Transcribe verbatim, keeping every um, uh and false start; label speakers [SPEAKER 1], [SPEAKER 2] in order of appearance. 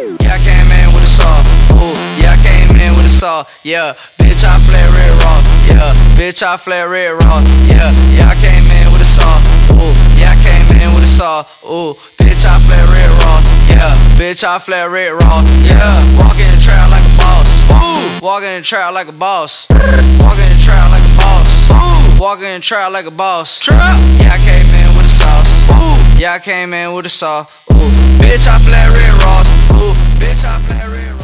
[SPEAKER 1] Yeah, I came in with a saw. Ooh, yeah, I came in with a saw. Yeah, bitch, I flare red raw. Yeah, bitch, I flare red raw. Yeah, yeah, I came in with a saw. Ooh, yeah, I came in with a saw. Ooh, bitch, I flare red raw. Yeah, bitch, I flare red raw. Yeah, walk in the trap like a boss. Ooh, walk in the trap like a boss. Walk in the trap like a boss. Ooh, walk in the trap like a boss. Trap. Yeah, I came in with a sauce. Ooh, yeah, I came in with a saw. Ooh, bitch, I flare red raw. Ooh, bitch, I flare red raw.